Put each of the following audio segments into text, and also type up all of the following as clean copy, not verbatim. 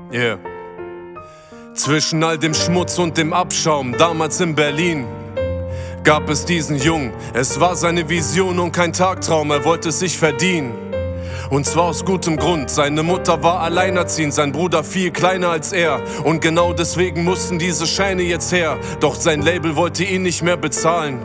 Yeah. Zwischen all dem Schmutz und dem Abschaum, damals in Berlin, gab es diesen Jungen. Es war seine Vision und kein Tagtraum, er wollte es sich verdienen. Und zwar aus gutem Grund, seine Mutter war alleinerziehend, sein Bruder viel kleiner als er. Und genau deswegen mussten diese Scheine jetzt her, doch sein Label wollte ihn nicht mehr bezahlen.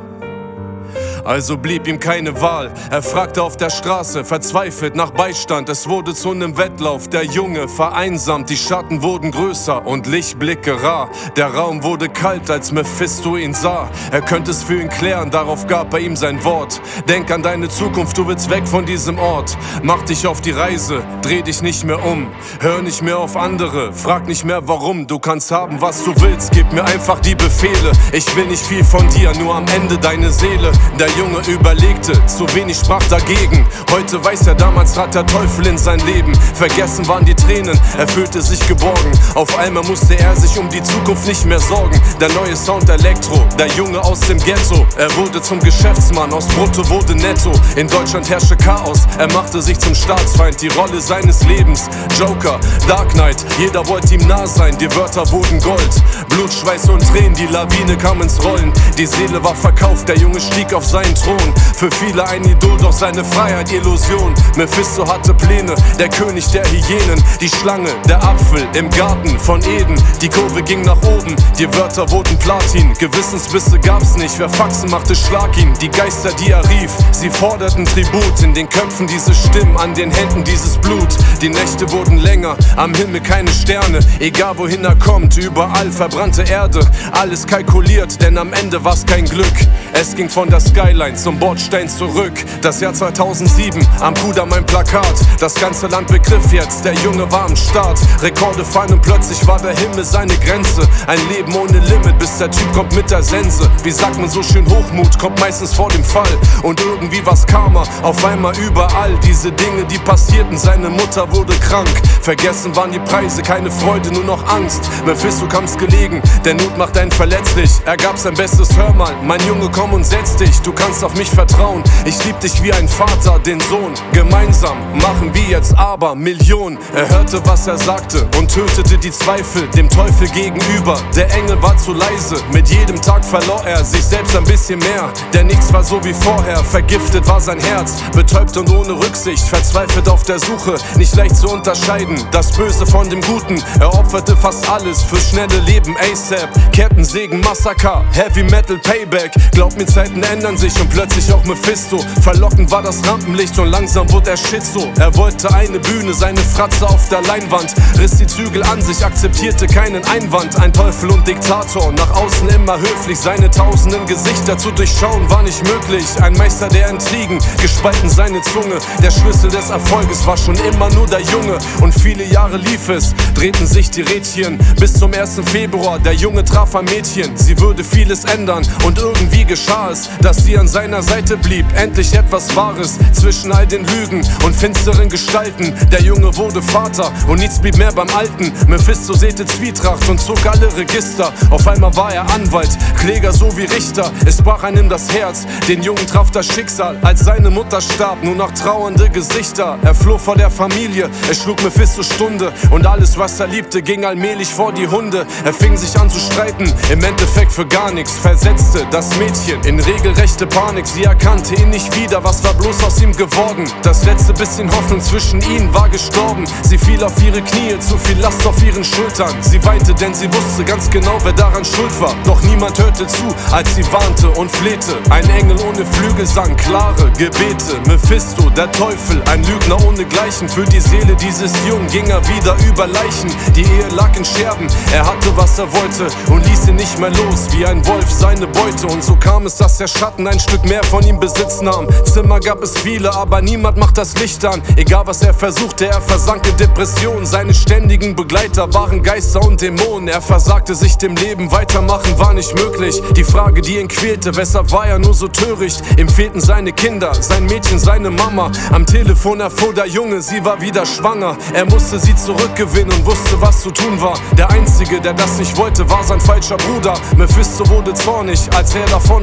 Also blieb ihm keine Wahl, er fragte auf der Straße, verzweifelt nach Beistand. Es wurde zu einem Wettlauf, der Junge vereinsamt, die Schatten wurden größer und Lichtblicke rar. Der Raum wurde kalt, als Mephisto ihn sah. Er könnte es für ihn klären, darauf gab er ihm sein Wort. Denk an deine Zukunft, du willst weg von diesem Ort. Mach dich auf die Reise, dreh dich nicht mehr um. Hör nicht mehr auf andere, frag nicht mehr warum. Du kannst haben, was du willst, gib mir einfach die Befehle. Ich will nicht viel von dir, nur am Ende deine Seele. Der Junge überlegte, zu wenig sprach dagegen. Heute weiß er, damals trat der Teufel in sein Leben. Vergessen waren die Tränen, er fühlte sich geborgen. Auf einmal musste er sich um die Zukunft nicht mehr sorgen. Der neue Sound Elektro, der Junge aus dem Ghetto. Er wurde zum Geschäftsmann, aus Brutto wurde Netto. In Deutschland herrschte Chaos, er machte sich zum Staatsfeind. Die Rolle seines Lebens, Joker, Dark Knight. Jeder wollte ihm nah sein, die Wörter wurden Gold. Blut, Schweiß und Tränen, die Lawine kam ins Rollen. Die Seele war verkauft, der Junge stieg auf seinen Thron. Für viele ein Idol, doch seine Freiheit Illusion. Mephisto hatte Pläne, der König der Hyänen. Die Schlange, der Apfel im Garten von Eden. Die Kurve ging nach oben, die Wörter wurden Platin. Gewissensbisse gab's nicht, wer Faxen machte, schlag ihn. Die Geister, die er rief, sie forderten Tribut. In den Köpfen diese Stimmen, an den Händen dieses Blut. Die Nächte wurden länger, am Himmel keine Sterne. Egal wohin er kommt, überall verbrannte Erde. Alles kalkuliert, denn am Ende war's kein Glück. Es ging von der Skyline zum Bordstein zurück. Das Jahr 2007, am Kudamm mein Plakat. Das ganze Land begriff jetzt, der Junge war am Start. Rekorde fallen und plötzlich war der Himmel seine Grenze. Ein Leben ohne Limit, bis der Typ kommt mit der Sense. Wie sagt man so schön, Hochmut kommt meistens vor dem Fall. Und irgendwie war's Karma, auf einmal überall. Diese Dinge, die passierten, seine Mutter wurde krank. Vergessen waren die Preise, keine Freude, nur noch Angst. Mephisto kam's gelegen, der Not macht einen verletzlich. Er gab sein Bestes, hör mal, mein Junge, komm und setz dich. Du kannst auf mich vertrauen, ich lieb dich wie ein Vater, den Sohn. Gemeinsam machen wir jetzt aber Millionen. Er hörte, was er sagte und tötete die Zweifel dem Teufel gegenüber. Der Engel war zu leise, mit jedem Tag verlor er sich selbst ein bisschen mehr. Denn nichts war so wie vorher, vergiftet war sein Herz. Betäubt und ohne Rücksicht, verzweifelt auf der Suche. Nicht leicht zu unterscheiden, das Böse von dem Guten. Er opferte fast alles für schnelle Leben, ASAP. Kettensägen, Massaker, Heavy Metal, Payback. Glaub mir, Zeiten ändern sich und plötzlich auch Mephisto. Verlockend war das Rampenlicht und langsam wurde er schizo. Er wollte eine Bühne, seine Fratze auf der Leinwand. Riss die Zügel an sich, akzeptierte keinen Einwand. Ein Teufel und Diktator, nach außen immer höflich. Seine tausenden Gesichter zu durchschauen war nicht möglich. Ein Meister der Intrigen, gespalten seine Zunge. Der Schlüssel des Erfolges war schon immer nur der Junge. Und viele Jahre lief es, drehten sich die Rädchen. Bis zum 1. Februar, der Junge traf ein Mädchen. Sie würde vieles ändern und irgendwie geschah es, dass sie an seiner Seite blieb. Endlich etwas Wahres zwischen all den Lügen und finsteren Gestalten. Der Junge wurde Vater und nichts blieb mehr beim Alten. Mephisto säte Zwietracht und zog alle Register. Auf einmal war er Anwalt, Kläger so wie Richter. Es brach einem das Herz, den Jungen traf das Schicksal. Als seine Mutter starb, nur noch trauernde Gesichter. Er floh vor der Familie, es schlug Mephisto Stunde. Und alles, was er liebte, ging allmählich vor die Hunde. Er fing sich an zu streiten, im Endeffekt für gar nichts. Versetzte das Mädchen in regelrechte Panik. Sie erkannte ihn nicht wieder, was war bloß aus ihm geworden? Das letzte bisschen Hoffnung zwischen ihnen war gestorben. Sie fiel auf ihre Knie, zu viel Last auf ihren Schultern. Sie weinte, denn sie wusste ganz genau, wer daran schuld war. Doch niemand hörte zu, als sie warnte und flehte. Ein Engel ohne Flügel sang klare Gebete. Mephisto, der Teufel, ein Lügner ohnegleichen. Für die Seele dieses Jungen ging er wieder über Leichen. Die Ehe lag in Scherben, er hatte was er wollte und ließ ihn nicht mehr los, wie ein Wolf seine Beute. Und so kam es, dass der Schatten ein Stück mehr von ihm Besitz nahm. Zimmer gab es viele, aber niemand macht das Licht an. Egal was er versuchte, er versank in Depressionen. Seine ständigen Begleiter waren Geister und Dämonen. Er versagte sich dem Leben, weitermachen war nicht möglich. Die Frage, die ihn quälte, weshalb war er nur so töricht? Ihm fehlten seine Kinder, sein Mädchen, seine Mama. Am Telefon erfuhr der Junge, sie war wieder schwanger. Er musste sie zurückgewinnen und wusste, was zu tun war. Der Einzige, der das nicht wollte, war sein falscher Bruder. Mephisto wurde zornig, als er davon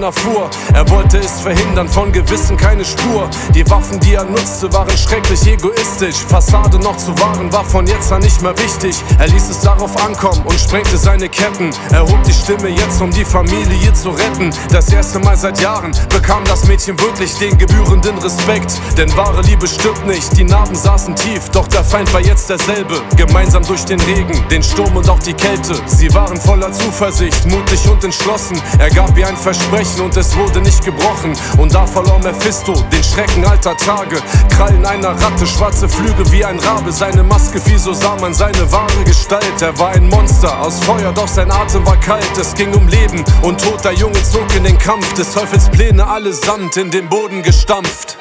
erfuhr. Er wollte es verhindern, von Gewissen keine Spur. Die Waffen, die er nutzte, waren schrecklich egoistisch. Fassade noch zu wahren, war von jetzt an nicht mehr wichtig. Er ließ es darauf ankommen und sprengte seine Ketten. Er hob die Stimme jetzt, um die Familie zu retten. Das erste Mal seit Jahren bekam das Mädchen wirklich den gebührenden Respekt. Denn wahre Liebe stirbt nicht, die Narben saßen tief. Doch der Feind war jetzt derselbe. Gemeinsam durch den Regen, den Sturm und auch die Kälte. Sie waren voller Zuversicht, mutig und entschlossen. Er gab ihr ein Versprechen und es wurde nicht gebrochen. Und da verlor Mephisto den Schrecken alter Tage. Krallen einer Ratte, schwarze Flügel wie ein Rabe. Seine Maske fiel, so sah man seine wahre Gestalt. Er war ein Monster aus Feuer, doch sein Atem war kalt. Es ging um Leben und Tod, der Junge zog in den Kampf. Des Teufels Pläne allesamt in den Boden gestampft.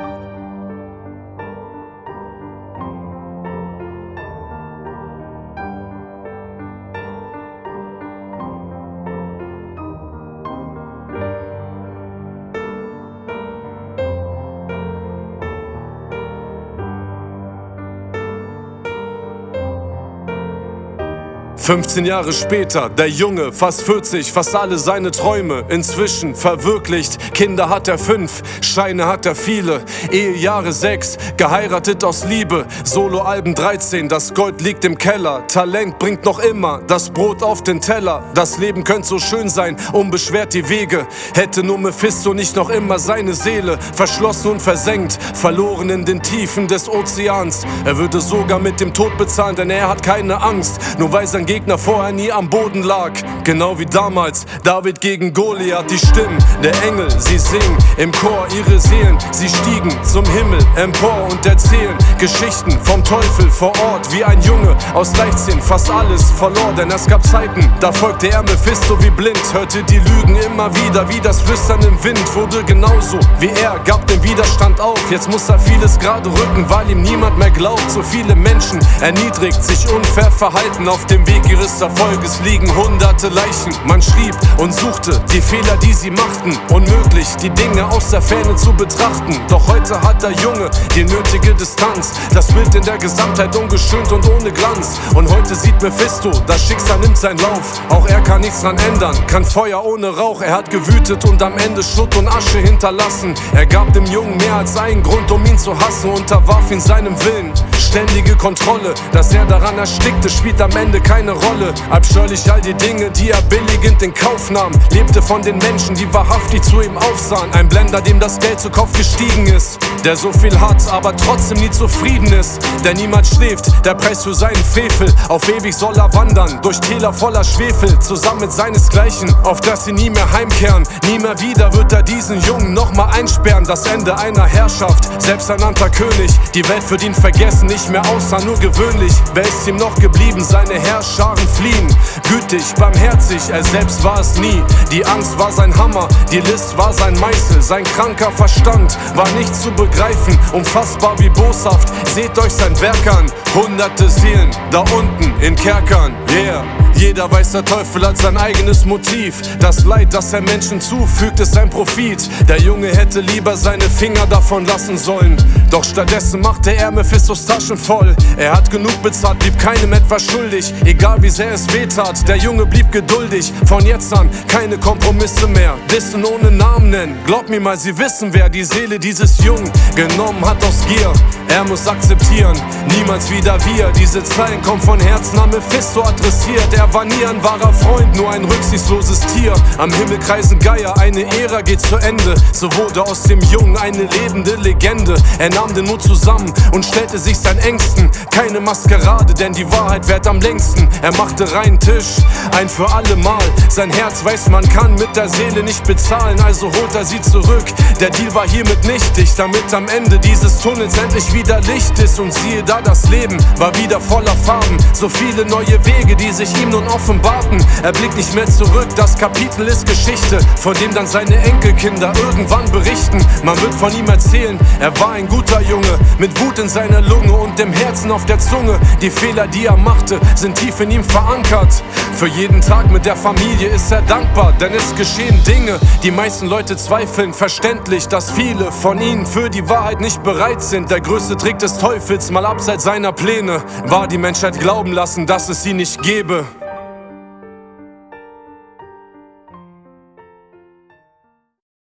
...15 Jahre später, der Junge, fast 40, fast alle seine Träume inzwischen verwirklicht. Kinder hat er 5, Scheine hat er viele, Ehejahre 6, geheiratet aus Liebe. Soloalben 13, das Gold liegt im Keller. Talent bringt noch immer das Brot auf den Teller. Das Leben könnte so schön sein, unbeschwert die Wege. Hätte nur Mephisto nicht noch immer seine Seele verschlossen und versenkt, verloren in den Tiefen des Ozeans. Er würde sogar mit dem Tod bezahlen, denn er hat keine Angst, nur weil sein Gegner vorher nie am Boden lag. Genau wie damals David gegen Goliath. Die Stimmen der Engel, sie singen im Chor ihre Seelen. Sie stiegen zum Himmel empor und erzählen Geschichten vom Teufel vor Ort. Wie ein Junge aus Leichtsinn fast alles verlor, denn es gab Zeiten, da folgte er Mephisto wie blind. Hörte die Lügen immer wieder, wie das Flüstern im Wind. Wurde genauso wie er, gab den Widerstand auf. Jetzt muss er vieles gerade rücken, weil ihm niemand mehr glaubt. So viele Menschen erniedrigt, sich unfair verhalten. Auf dem Weg ihres Erfolges liegen hunderte Leichen. Man schrieb und suchte die Fehler, die sie machten. Unmöglich, die Dinge aus der Ferne zu betrachten. Doch heute hat der Junge die nötige Distanz. Das Bild in der Gesamtheit ungeschönt und ohne Glanz. Und heute sieht Mephisto, das Schicksal nimmt seinen Lauf. Auch er kann nichts dran ändern, kann Feuer ohne Rauch. Er hat gewütet und am Ende Schutt und Asche hinterlassen. Er gab dem Jungen mehr als einen Grund, um ihn zu hassen. Unterwarf ihn seinem Willen, ständige Kontrolle. Dass er daran erstickte, spielt am Ende keine Rolle. Abscheulich all die Dinge, die er billigend in Kauf nahm. Lebte von den Menschen, die wahrhaftig zu ihm aufsahen. Ein Blender, dem das Geld zu Kopf gestiegen ist. Der so viel hat, aber trotzdem nie zufrieden ist. Der niemals schläft, der Preis für seinen Frevel. Auf ewig soll er wandern, durch Täler voller Schwefel. Zusammen mit seinesgleichen, auf dass sie nie mehr heimkehren. Nie mehr wieder wird er diesen Jungen nochmal einsperren. Das Ende einer Herrschaft, selbsternannter König. Die Welt wird ihn vergessen, nicht mehr außer nur gewöhnlich. Wer ist ihm noch geblieben? Seine Heerscharen fliehen. Gütig, barmherzig, er selbst war es nie. Die Angst war sein Hammer, die List war sein Meißel. Sein kranker Verstand war nicht zu begreifen, unfassbar wie boshaft. Seht euch sein Werk an, hunderte Seelen da unten in Kerkern, yeah. Jeder weiß, der Teufel hat sein eigenes Motiv. Das Leid, das er Menschen zufügt, ist sein Profit. Der Junge hätte lieber seine Finger davon lassen sollen. Doch stattdessen machte er Mephistos Taschen voll. Er hat genug bezahlt, blieb keinem etwas schuldig. Egal wie sehr es wehtat, der Junge blieb geduldig. Von jetzt an keine Kompromisse mehr, Dissen ohne Namen nennen. Glaub mir mal, sie wissen, wer die Seele dieses Jungen genommen hat aus Gier. Er muss akzeptieren, niemals wieder wir. Diese Zeilen kommen von Herzen an Mephisto adressiert. Er war nie ein wahrer Freund, nur ein rücksichtsloses Tier. Am Himmel kreisen Geier, eine Ära geht zu Ende. So wurde aus dem Jungen eine lebende Legende. Er nahm den Mut zusammen und stellte sich seinen Ängsten. Keine Maskerade, denn die Wahrheit währt am längsten. Er machte reinen Tisch, ein für alle Mal. Sein Herz weiß, man kann mit der Seele nicht bezahlen, also holt er sie zurück. Der Deal war hiermit nichtig, damit am Ende dieses Tunnels endlich wieder Licht ist. Und siehe da, das Leben war wieder voller Farben. So viele neue Wege, die sich ihm nun offenbarten. Er blickt nicht mehr zurück, das Kapitel ist Geschichte, von dem dann seine Enkelkinder irgendwann berichten. Man wird von ihm erzählen, er war ein guter Junge, mit Wut in seiner Lunge und dem Herzen auf der Zunge. Die Fehler, die er machte, sind tief in ihm verankert. Für jeden Tag mit der Familie ist er dankbar, denn es geschehen Dinge, die meisten Leute zweifeln. Verständlich, dass viele von ihnen für die Wahrheit nicht bereit sind. Der größte Trick des Teufels, mal abseits seiner Pläne, war die Menschheit glauben lassen, dass es sie nicht gäbe.